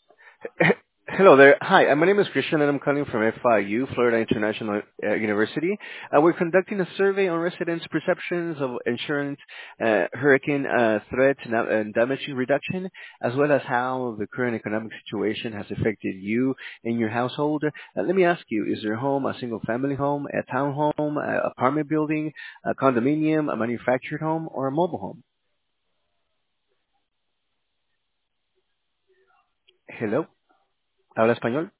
Hello there. Hi, my name is Christian and I'm calling from FIU, Florida International University. We're conducting a survey on residents' perceptions of insurance, hurricane threat and damage reduction, as well as how the current economic situation has affected you and your household. Let me ask you, is your home a single-family home, a townhome, a apartment building, a condominium, a manufactured home, or a mobile home? Hello, ¿habla español?